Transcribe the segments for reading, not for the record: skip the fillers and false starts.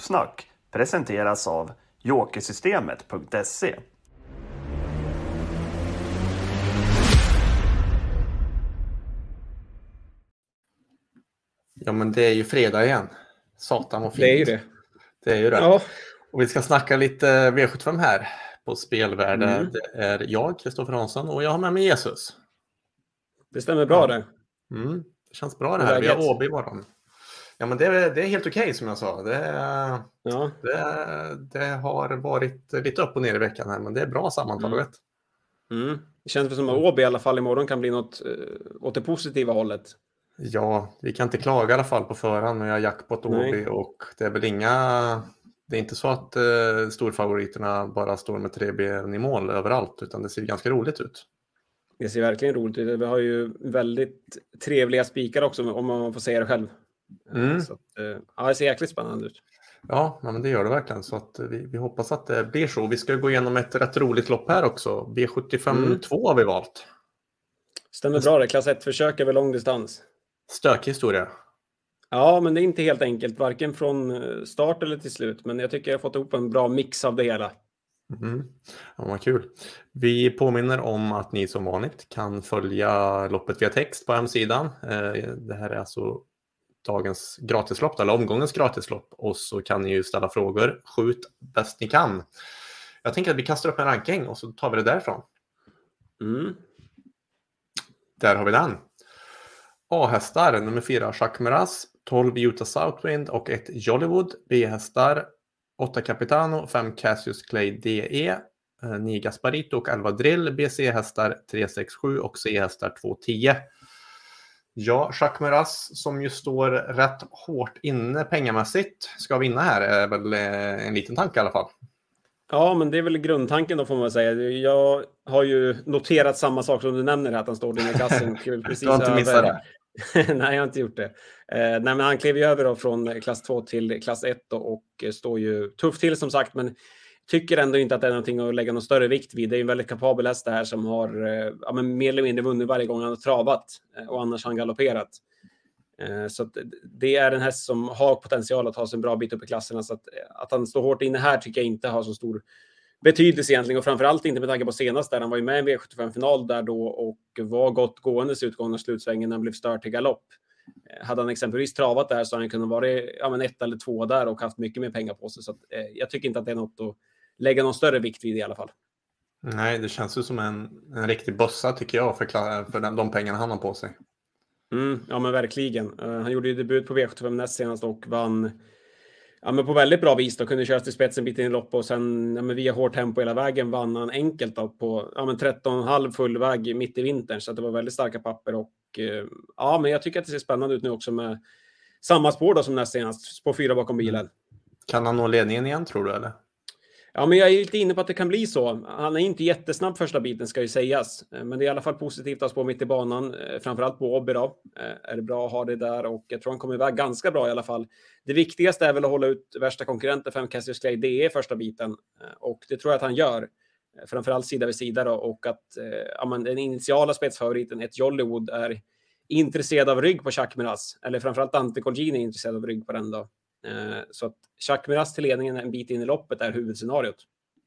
Travsnack presenteras av jokersystemet.se. Ja, men det är ju fredag igen. Satan vad fint. Det är ju det. Det är ju det. Ja. Och vi ska snacka lite V75 här på Spelvärde. Det är jag, Kristoffer Hansson, och jag har med mig Jesus. Det stämmer bra det. Det känns bra det här. Vi har Åby imorgon. Ja, men det är helt okej, som jag sa. Det har varit lite upp och ner i veckan här, men det är bra sammantaget. Det känns som att Åby i alla fall imorgon kan bli något åt det positiva hållet. Ja, vi kan inte klaga i alla fall på förhand. Men jag har jackpot Åby och det är väl det är inte så att storfavoriterna bara står med 3 ben i mål överallt, utan det ser ganska roligt ut. Det ser verkligen roligt ut. Vi har ju väldigt trevliga spikar också, om man får säga det själv. Så att, det ser jäkligt spännande ut. Ja, men det gör det verkligen. Så att vi hoppas att det blir så. Vi ska gå igenom ett rätt roligt lopp här också. V75 2 har vi valt. Stämmer bra det. Klass 1-försök över lång distans. Stökig historia. Ja, men det är inte helt enkelt. Varken från start eller till slut. Men jag tycker jag har fått ihop en bra mix av det hela. Ja, vad kul. Vi påminner om att ni som vanligt kan följa loppet via text på hemsidan. Det här är alltså dagens gratislopp, eller omgångens gratislopp. Och så kan ni ju ställa frågor. Skjut bäst ni kan. Jag tänker att vi kastar upp en ranking och så tar vi det därifrån. Där har vi den. A-hästar, nummer 4 Jacques Meras, 12 Utah Southwind och 1 Jollywood. B-hästar 8 Capitano, 5 Cassius Clay DE, 9 Gasparito och 11 Drill. BC-hästar 3, 6, 7 och C-hästar 2, 10. Ja, Jacques Meras som ju står rätt hårt inne pengamässigt ska vinna här är väl en liten tanke i alla fall. Ja, men det är väl grundtanken då, får man säga. Jag har ju noterat samma sak som du nämner här, att han står inne i klassen. Precis. Du har inte missat det? Nej, jag har inte gjort det. Nej, men han klev ju över då från klass 2 till klass 1 då, och står ju tufft till som sagt, men tycker ändå inte att det är någonting att lägga någon större vikt vid. Det är en väldigt kapabel häst det här som har men mer eller mindre vunnit varje gång han har travat, och annars har han galopperat. Så att det är en häst som har potential att ta sig en bra bit upp i klasserna, så att han står hårt inne här tycker jag inte har så stor betydelse egentligen, och framförallt inte med tanke på senast där han var ju med i en V75-final där då och var gott gåendes utgång av slutsvängen när han blev stört till galopp. Hade han exempelvis travat där så hade han kunnat vara 1 eller 2 där och haft mycket mer pengar på sig, så att, jag tycker inte att det är något att lägga någon större vikt vid i alla fall. Nej, det känns ju som en riktig bossa tycker jag för de pengarna han har på sig. Ja, men verkligen. Han gjorde ju debut på V75 näst senast och vann men på väldigt bra vis då, kunde köra till spetsen bit in i lopp och sen via hårt tempo hela vägen vann han enkelt då på 13,5 full väg mitt i vintern, så att det var väldigt starka papper. Och men jag tycker att det ser spännande ut nu också med samma spår då som näst senast, på 4 bakom bilen. Kan han nå ledningen igen, tror du, eller? Ja, men jag är lite inne på att det kan bli så. Han är inte jättesnabb första biten, ska ju sägas. Men det är i alla fall positivt att spå mitt i banan. Framförallt på Åby då. Är det bra att ha det där, och jag tror han kommer iväg ganska bra i alla fall. Det viktigaste är väl att hålla ut värsta konkurrenter, 5 Cassius Clay DE första biten. Och det tror jag att han gör. Framförallt sida vid sida då. Och att den initiala spetsfavoriten, ett Jollywood, är intresserad av rygg på Jacques Meras. Eller framförallt Ante Colgjini är intresserad av rygg på den då. Så att Jacques Meras till ledningen en bit in i loppet är huvudscenariot.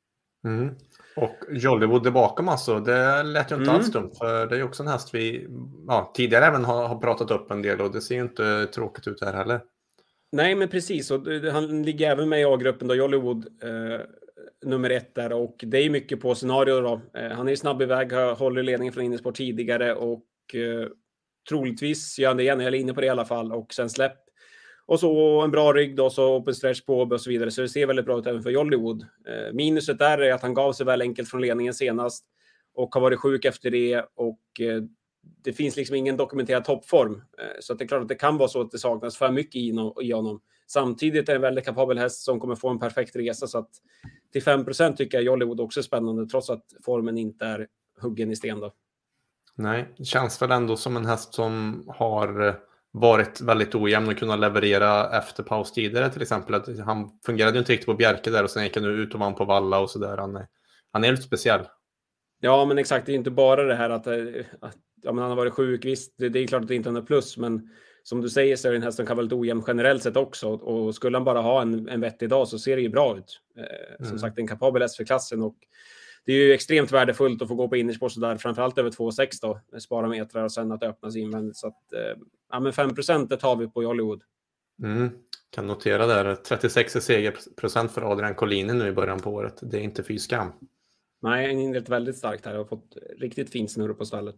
Och Jollywood är bakom alltså. Det lät ju inte alls dumt, för det är ju också en häst vi tidigare även har pratat upp en del, och det ser ju inte tråkigt ut här heller. Nej, men precis. Och han ligger även med i A-gruppen då, Jollywood nummer 1 där, och det är mycket på scenario då. Han är snabb iväg, håller ledningen från Innersport tidigare, och troligtvis gör han det igen. Jag är inne på det i alla fall, och sen släpp. Och så en bra rygg då, så open stretch på och så vidare. Så det ser väldigt bra ut även för Jollywood. Minuset där är att han gav sig väl enkelt från ledningen senast och har varit sjuk efter det. Och det finns liksom ingen dokumenterad toppform. Så att det är klart att det kan vara så att det saknas för mycket i honom. Samtidigt är det en väldigt kapabel häst som kommer få en perfekt resa. Så att till 5% tycker jag Jollywood också är spännande, trots att formen inte är huggen i sten då. Nej, det känns väl ändå som en häst som har varit väldigt ojämn och kunnat leverera efter paus tidigare, till exempel. Att han fungerade ju inte riktigt på Bjerke där, och sen gick han ut och vann på Valla och sådär. Han är lite speciell. Ja, men exakt. Det är inte bara det här att han har varit sjuk. Visst, det är klart att det inte är plus, men som du säger så är den hästen kan vara ojämn generellt sett också. Och skulle han bara ha en vettig dag så ser det ju bra ut. Som sagt, en kapabel häst för klassen. Och det är ju extremt värdefullt att få gå på innerspår så där, framförallt över 2,6 då, spara metrar och sen att öppnas invändigt. Så att, ja men 5% det tar vi på Hollywood. Kan notera där, 36 segerprocent för Adrian Collini nu i början på året. Det är inte fy skam. Nej, han är inlett väldigt starkt här och har fått riktigt fin snurr på stallet.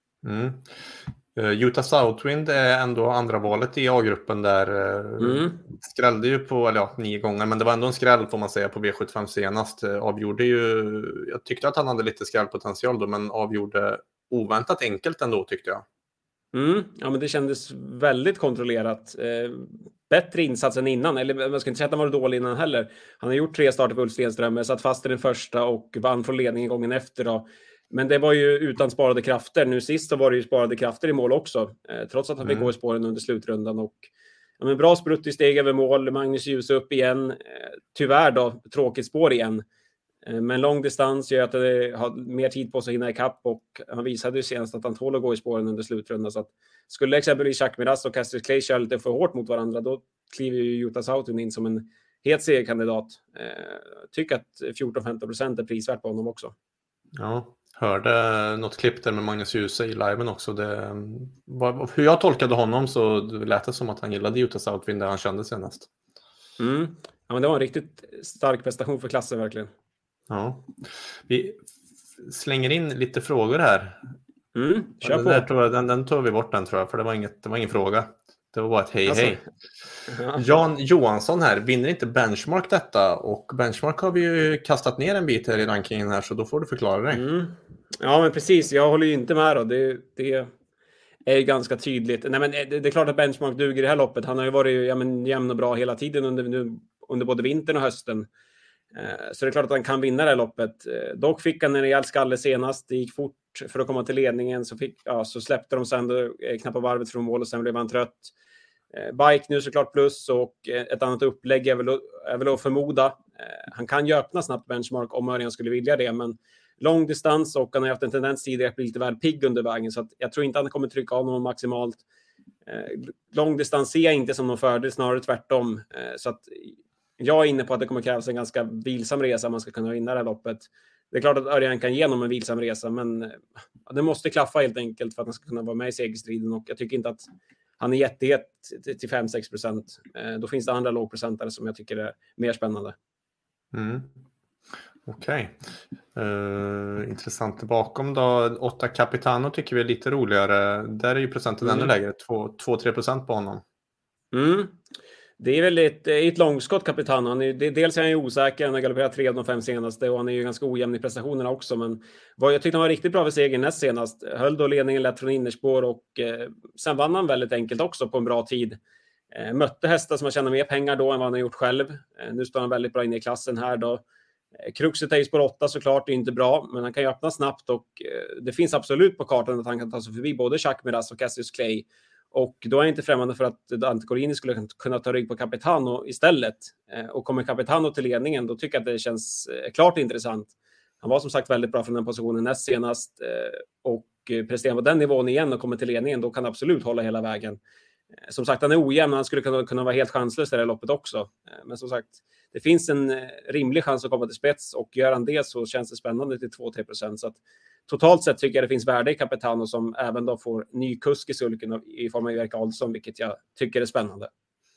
Utah Southwind är ändå andra valet i A-gruppen där. Skrällde ju på 9 gånger, men det var ändå en skräll får man säga på V75 senast. Avgjorde ju, jag tyckte att han hade lite skrällpotential då, men avgjorde oväntat enkelt ändå tyckte jag. Ja, men det kändes väldigt kontrollerat. Bättre insats än innan, eller man ska inte säga att han var dålig innan heller. Han har gjort 3 starter på Ulf Stenström, satt fast i den första och vann från ledningen gången efter då. Men det var ju utan sparade krafter. Nu sist så var det ju sparade krafter i mål också. Trots att han fick gå i spåren under slutrundan. Och, ja, men bra sprutt i steg över mål. Magnus Djuse upp igen. Tyvärr då, tråkigt spår igen. Men lång distans gör att det har mer tid på sig att hinna ikapp. Och han visade ju senast att han tål att gå i spåren under slutrundan. Så att skulle exempelvis Jacques Miras och Cassius Clay köra lite för hårt mot varandra, då kliver ju Utah Southwind in som en het segerkandidat. Tycker att 14-15% är prisvärt på honom också. Ja. Hörde något klipp där med Magnus Djuse i liven också. Hur jag tolkade honom så lät det som att han gillade Utah Southwind där han kände senast. Ja, men det var en riktigt stark prestation för klassen verkligen. Ja. Vi slänger in lite frågor här. Kör på. Den tog vi bort den tror jag, för det var ingen fråga. Det var bara ett hej. Ja. Jan Johansson här, vinner inte Benchmark detta? Och Benchmark har vi ju kastat ner en bit här i rankingen här, så då får du förklara dig. Ja, men precis. Jag håller ju inte med då. Det är ju ganska tydligt. Nej, men det är klart att Benchmark duger i det här loppet. Han har ju varit jämn och bra hela tiden under både vintern och hösten. Så det är klart att han kan vinna det här loppet. Dock fick han en rejäl skalle senast. Det gick fort för att komma till ledningen. Så släppte de sen knappt varvet från mål och sen blev han trött. Bike nu såklart plus och ett annat upplägg är väl att förmoda. Han kan ju öppna snabbt Benchmark om Örjan skulle vilja det, men lång distans och han har haft en tendens tidigare att bli lite väl pigg under vägen, så att jag tror inte att han kommer trycka av någon maximalt. Lång distans ser jag inte som någon fördel, snarare tvärtom. Så att jag är inne på att det kommer krävas en ganska vilsam resa om man ska kunna vinna det här loppet. Det är klart att Örjan kan ge honom en vilsam resa, men det måste klaffa helt enkelt för att han ska kunna vara med i segerstriden, och jag tycker inte att han är jättehet till 5-6%. Då finns det andra lågprocentare som jag tycker är mer spännande. Okej. Intressant bakom då. 8 Capitano tycker vi är lite roligare. Där är ju procenten ännu lägre. 2-3% på honom. Det är väl ett långskott Capitano. Dels är han ju osäker. Han har galopperat 3 av de 5 senaste och han är ju ganska ojämn i prestationerna också. Men jag tyckte han var riktigt bra för segern näst senast. Höll då ledningen lätt från innerspår och sen vann han väldigt enkelt också på en bra tid. Mötte hästar som har tjänat mer pengar då än vad han har gjort själv. Nu står han väldigt bra inne i klassen här då. Kruxet är ju spår 8 såklart, det är inte bra, men han kan ju öppna snabbt och det finns absolut på kartan att han kan ta sig förbi både Jacques Miras och Cassius Clay. Och då är jag inte främmande för att Dante Collini skulle kunna ta rygg på Capitano istället. Och kommer Capitano till ledningen, då tycker jag att det känns klart intressant. Han var som sagt väldigt bra från den positionen näst senast och presterar på den nivån igen och kommer till ledningen, då kan han absolut hålla hela vägen. Som sagt, han är ojämn, han skulle kunna vara helt chanslös i det här loppet också. Men som sagt, det finns en rimlig chans att komma till spets och gör han det så känns det spännande till 2-3%. Så att totalt sett tycker jag det finns värde i Capitano som även då får ny kusk i sulken i form av Erik Adelsson, vilket jag tycker är spännande.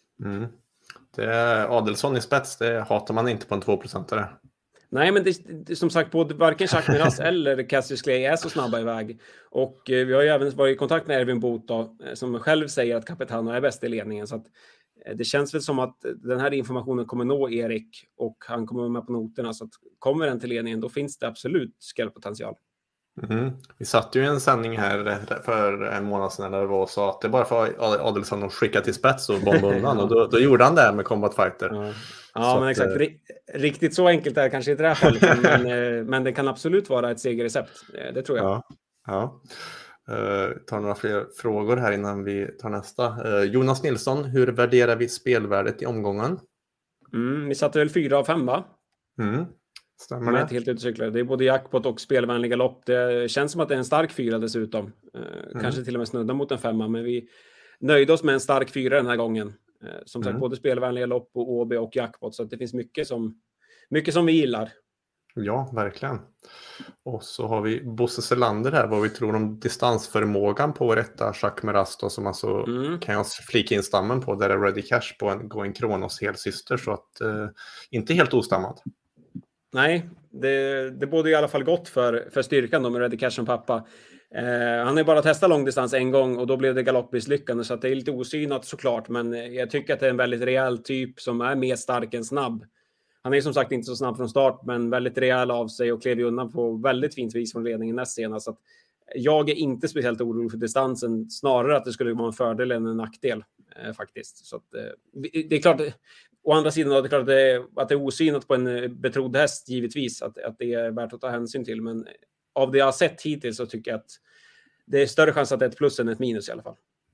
Det är Adelsson i spets, det hatar man inte på en 2%. Nej, men det som sagt, både varken Jacques Miras eller Cassius Clay är så snabba iväg. Och vi har ju även varit i kontakt med Erwin Boot då, som själv säger att Capitano är bäst i ledningen. Så att det känns väl som att den här informationen kommer nå Erik och han kommer med på noterna. Så att kommer den till ledningen, då finns det absolut skrällpotential. Vi satt ju i en sändning här för en månad sedan när det var så att det bara för Adelsson att skicka till spets och bomba undan och då gjorde han det med Combat Fighter. Ja, men exakt. Riktigt så enkelt är det kanske inte det här fallet, men det kan absolut vara ett segerrecept. Det tror jag. Ja. Tar några fler frågor här innan vi tar nästa. Jonas Nilsson, hur värderar vi spelvärdet i omgången? Vi satte väl 4 av 5, va? Stämmer det? Helt utcyklade. Det är både jackpot och spelvänliga lopp. Det känns som att det är en stark 4 dessutom. Kanske till och med snudda mot en 5, men nöjde oss med en stark 4 den här gången. Som sagt, både spelvänliga lopp och OB och jackpot. Så att det finns mycket som vi gillar. Ja, verkligen. Och så har vi Bosse Selander här, vad vi tror om distansförmågan på rätta Jacques Meras då, som alltså kan jag flika in stammen på, där är Ready Cash på en Going Kronos helsyster, så att inte helt ostammad. Nej, det borde i alla fall gott för styrkan då med Ready Cash som pappa. Han har bara testat långdistans en gång och då blev det galoppmisslyckande, så att det är lite osynat såklart, men jag tycker att det är en väldigt rejäl typ som är mer stark än snabb. Han är som sagt inte så snabb från start, men väldigt rejäl av sig och klev undan på väldigt fint vis från ledningen näst senast. Så att jag är inte speciellt orolig för distansen, snarare att det skulle vara en fördel än en nackdel faktiskt. Så att, det är klart, å andra sidan är det klart att det är osynat på en betrodd häst, givetvis, att det är värt att ta hänsyn till. Men av det jag har sett hittills så tycker jag att det är större chans att det är ett plus än ett minus i alla fall.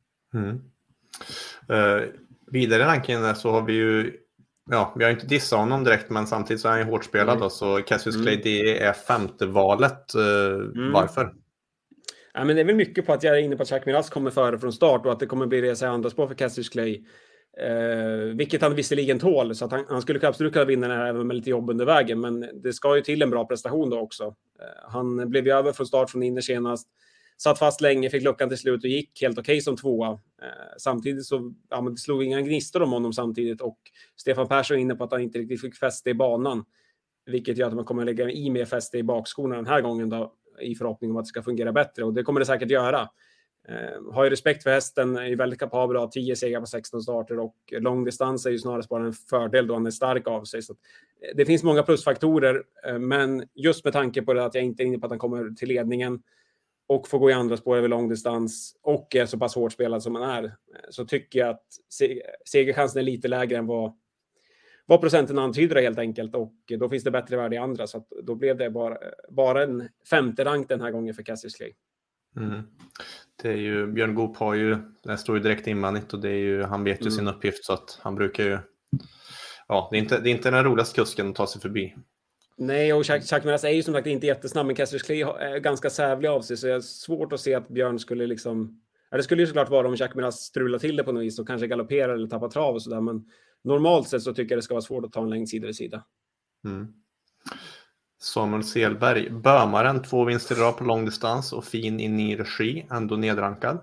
Vidare i rankingen så har vi ju, vi har inte dissat honom direkt, men samtidigt så är han ju hårt spelad då, så Cassius Clay det är femte valet. Varför? Ja, men det är väl mycket på att jag är inne på att Jacques Meras kommer före från start och att det kommer bli resa i andra spår för Cassius Clay. Vilket han visserligen tål, så att han skulle absolut kunna vinna den här även med lite jobb under vägen, men det ska ju till en bra prestation då också. Han blev ju över från start från inner senast, satt fast länge, fick luckan till slut och gick helt okej som tvåa. Samtidigt så det slog inga gnistor om honom samtidigt, och Stefan Persson är inne på att han inte riktigt fick fäste i banan, vilket gör att man kommer att lägga i mer fäste i bakskorna den här gången då, i förhoppning om att det ska fungera bättre, och det kommer det säkert göra. Har ju respekt för hästen, är ju väldigt kapabel av 10 segrar på 16 starter, och långdistans är ju snarare bara en fördel då han är stark av sig. Så det finns många plusfaktorer, men just med tanke på det att jag inte är inne på att han kommer till ledningen och får gå i andra spår över långdistans och är så pass hårt spelad som han är, så tycker jag att segerchansen är lite lägre än vad procenten antyder helt enkelt, och då finns det bättre värde i andra, så att då blev det bara en femte rank den här gången för Cassius Clay. Det är ju, Björn Goop har ju, det står ju direkt invändigt, och det är ju, han vet ju sin uppgift, så att han brukar ju, det är inte den roligaste kusken att ta sig förbi. Nej, och Jacques Meras är ju som sagt inte jättesnabb, men Cassius Clay är ganska sävlig av sig, så jag är svårt att se att Björn skulle liksom, det skulle ju såklart vara om Jacques Meras strular till det på något vis och kanske galopperar eller tappar trav och sådär, men normalt sett så tycker jag det ska vara svårt att ta en längd sida vid sida. Samuel Selberg, Bömaren, 2 vinster i rad på långdistans och fin i ny regi, ändå nedrankad.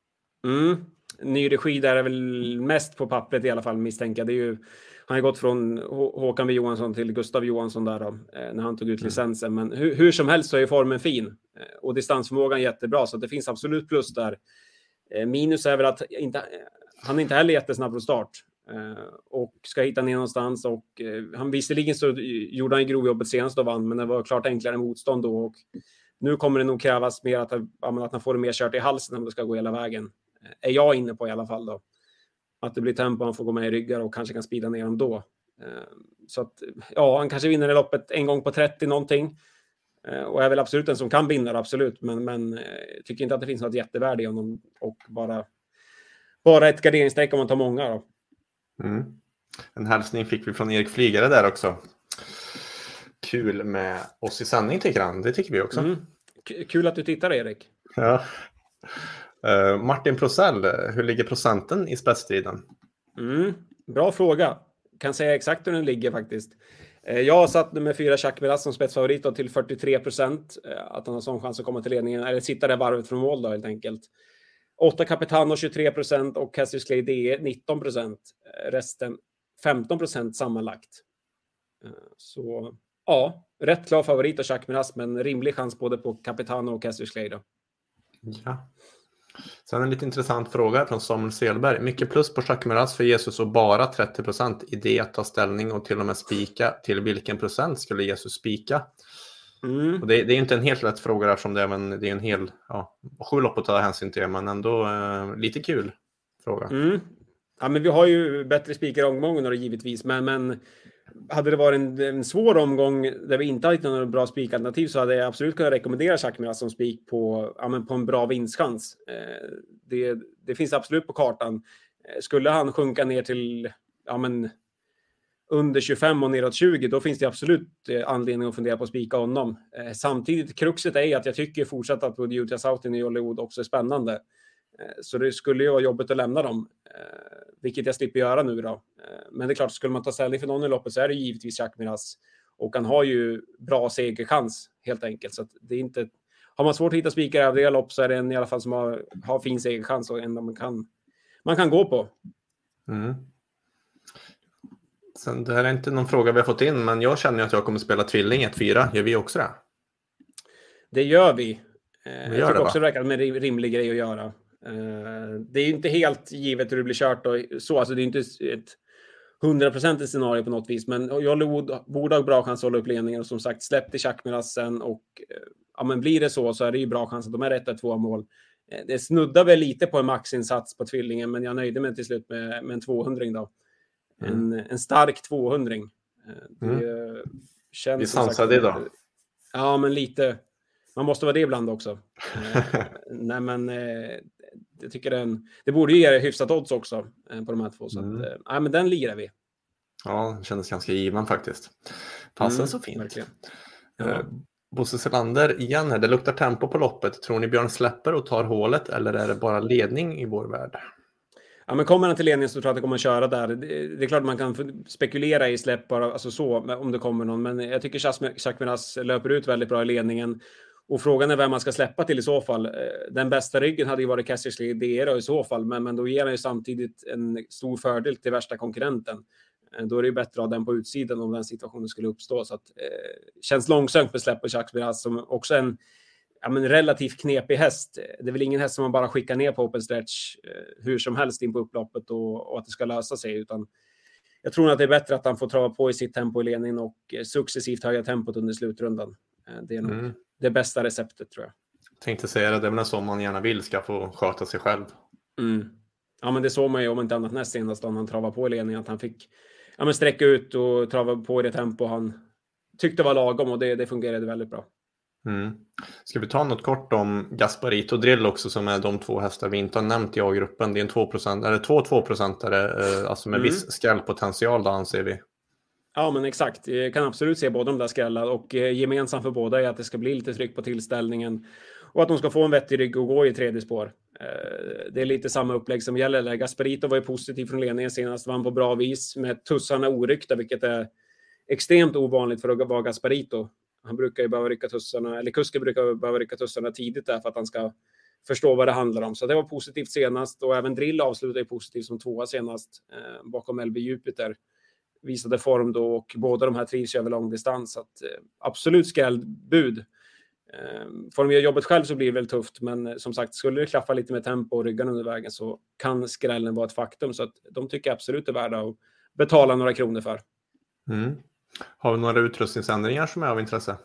Ny regi där är väl mest på pappret i alla fall, misstänker. Det är ju, han har gått från Håkan V. Johansson till Gustav Johansson där då, när han tog ut licensen, men hur som helst så är formen fin och distansförmågan jättebra, så det finns absolut plus där. Minus är väl att han är inte heller jättesnabb från start. Och ska hitta ner någonstans, och han visserligen så gjorde han grovjobbet senast och vann, men det var klart enklare motstånd då, och nu kommer det nog krävas mer att han får det mer kört i halsen om det ska gå hela vägen, är jag inne på i alla fall då, att det blir tempo, han får gå med i ryggar och kanske kan spida ner dem då, så att han kanske vinner det loppet en gång på 30 någonting, och är väl absolut en som kan vinna det, absolut, men tycker inte att det finns något jättevärde i honom, och bara ett garderingsstreck om man tar många då. En hälsning fick vi från Erik Flygare där också. Kul med oss i sändning, tycker han. Det tycker vi också. Kul att du tittar, Erik. Ja. Martin Prosell, hur ligger procenten i spetsstriden? Bra fråga. Kan säga exakt hur den ligger faktiskt. Jag har satt nummer 4 Jacques Meras som spetsfavorit till 43%. Att han har sån chans att komma till ledningen, eller sitta där varvet från mål då, helt enkelt. 8 Capitano 23% och Cassius Clay DE 19%. Resten 15% sammanlagt. Så rätt klar favorit av Jacques Meras, men rimlig chans både på Capitano och Cassius Clay då. Ja. Sen en lite intressant fråga från Samuel Selberg. Mycket plus på Jacques Meras för Jesus och bara 30% idé att ta ställning och till och med spika. Till vilken procent skulle Jesus spika? Och det är inte en helt lätt fråga eftersom det är en hel 7 lopp att ta hänsyn till, men ändå lite kul fråga. Ja, men vi har ju bättre spikar i omgången givetvis, men hade det varit en svår omgång där vi inte har hittat några bra spikalternativ, så hade jag absolut kunnat rekommendera Jacques Meras som spik på en bra vinstchans. Det finns absolut på kartan. Skulle han sjunka ner till under 25 och neråt 20, då finns det absolut anledning att fundera på att spika honom. Samtidigt, kruxet är att jag tycker fortsatt att både Utah South och Hollywood också är spännande. Så det skulle ju vara jobbigt att lämna dem, vilket jag slipper göra nu då. Men det är klart, skulle man ta ställning för någon i loppet så är det givetvis Jacques Miraz. Och han har ju bra segerchans helt enkelt. Så att det är inte... Har man svårt att hitta spikar i övriga lopp så är det en i alla fall som har fin segerchans och en man kan gå på. Sen, det här är inte någon fråga vi har fått in, men jag känner att jag kommer spela tvilling 1-4. Gör vi också det? Det gör vi. Jag tycker det, också det verkar med en rimlig grej att göra. Det är ju inte helt givet hur det blir kört och så. Alltså det är inte ett 100% scenario på något vis. Men Hollywood borde ha bra chans att hålla upp ledningen. Och som sagt, släpp till Jacques Miraz sen. Och men blir det så är det ju bra chans att de är 1-2 mål. Det snuddar väl lite på en maxinsats på tvillingen. Men jag nöjde mig till slut med en 200 då. En stark 200. Det känns vi sansade idag. Ja, men lite. Man måste vara det ibland också. Nej, men jag tycker det borde ju ge hyfsat odds också på de här två. Så att, men den lirar vi. Ja, det kändes ganska given faktiskt. Passen så fint. Verkligen. Ja. Bosse Selander igen här. Det luktar tempo på loppet. Tror ni Björn släpper och tar hålet eller är det bara ledning i vår värld? Ja, men kommer han till ledningen så tror jag att det kommer att köra där. Det är klart man kan spekulera i släpp bara, alltså så, om det kommer någon. Men jag tycker Jacques Miraz löper ut väldigt bra i ledningen. Och frågan är vem man ska släppa till i så fall. Den bästa ryggen hade ju varit Cassius Clay DA i så fall. Men då ger han ju samtidigt en stor fördel till värsta konkurrenten. Då är det ju bättre att ha den på utsidan om den situationen skulle uppstå. Så att känns långsamt med släpp på Jacques Miraz som också en relativt knepig häst. Det är väl ingen häst som man bara skickar ner på open stretch hur som helst in på upploppet och att det ska lösa sig. Utan jag tror att det är bättre att han får trava på i sitt tempo i ledningen och successivt höja tempot under slutrundan. Det är nog det bästa receptet tror jag. Tänkte säga det är väl så man gärna vill ska få sköta sig själv. Ja, men det såg man ju om inte annat näst senast om han travade på i ledningen att han fick sträcka ut och trava på i det tempo han tyckte var lagom och det fungerade väldigt bra. Ska vi ta något kort om Gasparito Drill också som är de två hästar vi inte har nämnt i A-gruppen. Det är en 2%, eller 2-2%, alltså med viss skrällpotential då anser vi. Ja, men exakt. Jag kan absolut se båda de där skrällar och gemensamt för båda är att det ska bli lite tryck på tillställningen och att de ska få en vettig rygg och gå i tredje spår. Det är lite samma upplägg som gäller. Gasparito var ju positiv från ledningen senast, vann på bra vis med tussarna oryckta, vilket är extremt ovanligt för att vara Gasparito. Han brukar ju behöva rycka tussarna, eller kusken brukar behöva rycka tussarna tidigt där för att han ska förstå vad det handlar om. Så det var positivt senast och även Drill avslutade ju positivt som tvåa senast bakom LB Jupiter. Visade form då och båda de här trivs över lång distans. Så att, absolut skrällbud. Får de göra jobbet själv så blir det väl tufft. Men som sagt, skulle det klaffa lite med tempo och ryggen under vägen så kan skrällen vara ett faktum. Så att de tycker absolut är värda att betala några kronor för. Har vi några utrustningsändringar som är av intresse?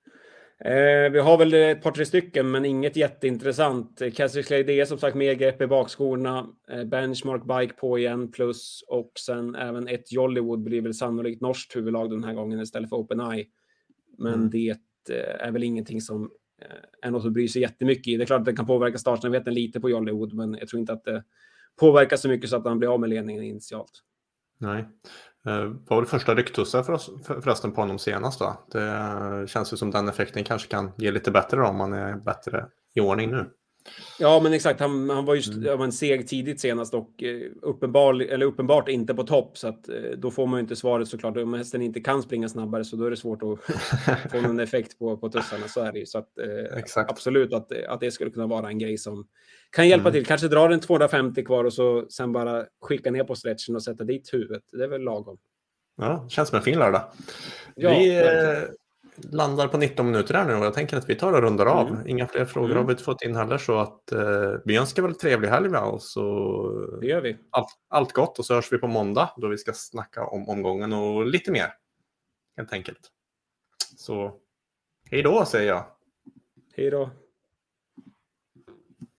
Vi har väl ett par tre stycken men inget jätteintressant. Cassius Clay D som sagt med grepp i bakskorna. Benchmark Bike på igen plus och sen även ett Hollywood blir väl sannolikt norskt huvudlag den här gången istället för Open Eye. Men det är väl ingenting som är något att bry sig jättemycket i. Det är klart att det kan påverka startsnabbheten lite på Hollywood men jag tror inte att det påverkar så mycket så att han blir av med ledningen initialt. Nej. Vad var det första rycktussar förresten på honom senast då? Det känns ju som den effekten kanske kan ge lite bättre om man är bättre i ordning nu. Ja, men exakt. Han var just en seg tidigt senast och uppenbart inte på topp. Så att, då får man ju inte svaret såklart. Om hästen inte kan springa snabbare så då är det svårt att få någon effekt på tussarna. Så är det ju. Så att, absolut att det skulle kunna vara en grej som kan hjälpa till. Kanske dra den 250 kvar och så sen bara skicka ner på stretchen och sätta dit huvudet. Det är väl lagom. Ja, känns som en fin lördag. Ja, vi landar på 19 minuter här nu och jag tänker att vi tar och rundar av. Inga fler frågor har vi inte fått in heller så att vi önskar väl trevlig helg med oss. Och det gör vi. Allt gott och så hörs vi på måndag då vi ska snacka om omgången och lite mer. Helt enkelt. Så hej då säger jag. Hej då.